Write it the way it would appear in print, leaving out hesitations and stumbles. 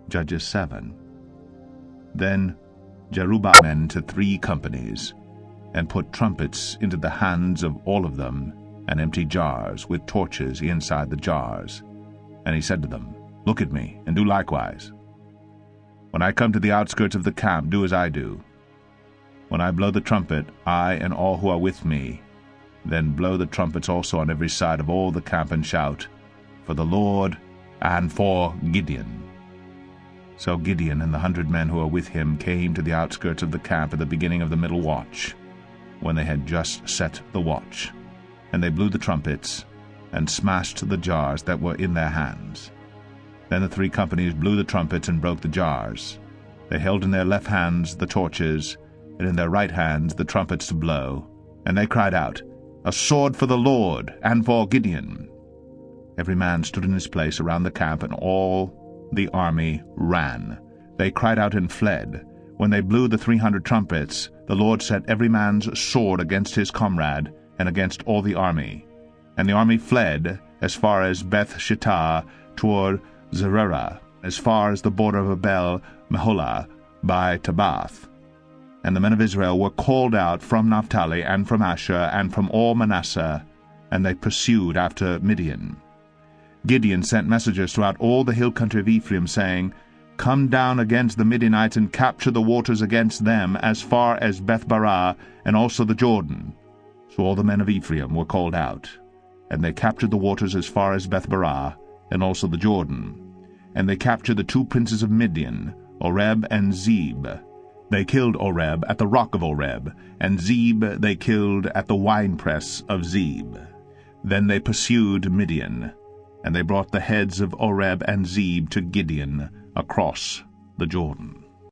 Judges 7. Then Jerubbaal men to 3 companies, and put trumpets into the hands of all of them, and empty jars with torches inside the jars. And he said to them, Look at me, and do likewise. When I come to the outskirts of the camp, do as I do. When I blow the trumpet, I and all who are with me, then blow the trumpets also on every side of all the camp, and shout, For the Lord and for Gideon. So Gideon and the 100 men who were with him came to the outskirts of the camp at the beginning of the middle watch, when they had just set the watch. And they blew the trumpets, and smashed the jars that were in their hands. Then the 3 companies blew the trumpets and broke the jars. They held in their left hands the torches, and in their right hands the trumpets to blow. And they cried out, A sword for the Lord, and for Gideon. Every man stood in his place around the camp, and all the army ran. They cried out and fled. When they blew the 300 trumpets, the Lord set every man's sword against his comrade, and against all the army. And the army fled as far as Beth-shittah toward Zererah, as far as the border of Abel-meholah by Tabbath. And the men of Israel were called out from Naphtali, and from Asher, and from all Manasseh, and they pursued after Midian. Gideon sent messengers throughout all the hill country of Ephraim, saying, Come down against the Midianites, and capture the waters against them, as far as Beth-barah, and also the Jordan. So all the men of Ephraim were called out, and they captured the waters as far as Beth-barah, and also the Jordan. And they captured the 2 princes of Midian, Oreb and Zeb. They killed Oreb at the rock of Oreb, and Zeb they killed at the winepress of Zeb. Then they pursued Midian, and they brought the heads of Oreb and Zeb to Gideon across the Jordan.